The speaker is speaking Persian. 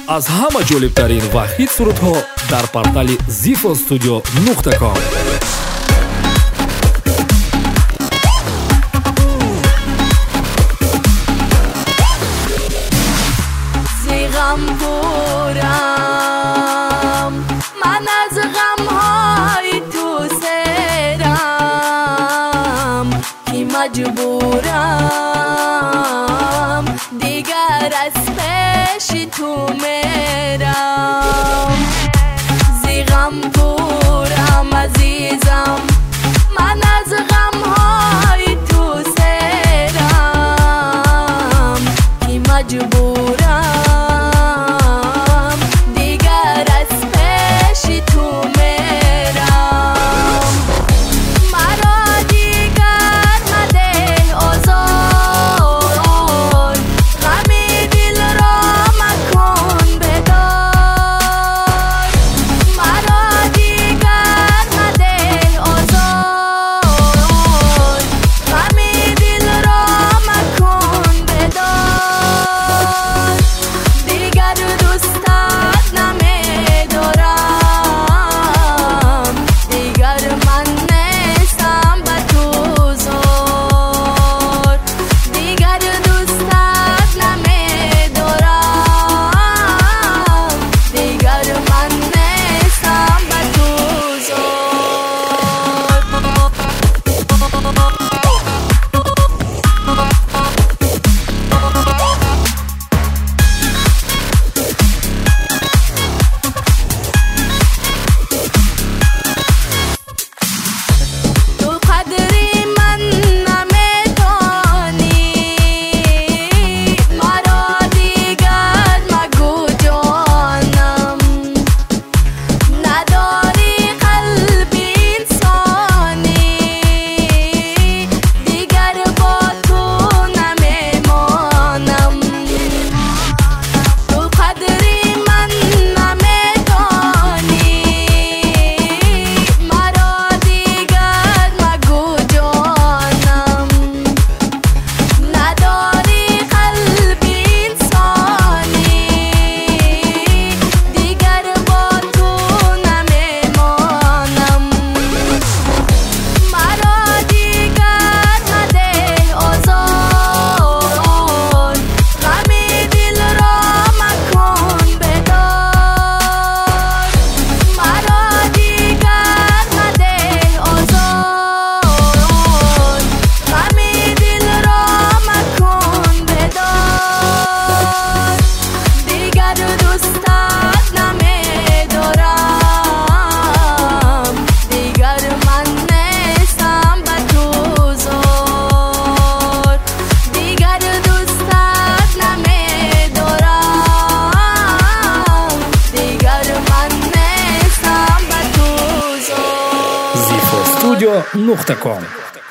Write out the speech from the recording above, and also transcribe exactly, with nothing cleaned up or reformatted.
аз ҳама ҷолибтарин ва ҳит сурудҳо дар портали зифо студио нуқта ком. غم پورم من از غمهای تو سرم که مجبورم دیگر از پیش تو میرم. زی غم پورم عزیزم من از غمهای تو سرم که مجبورم зифо студио нуқта ком.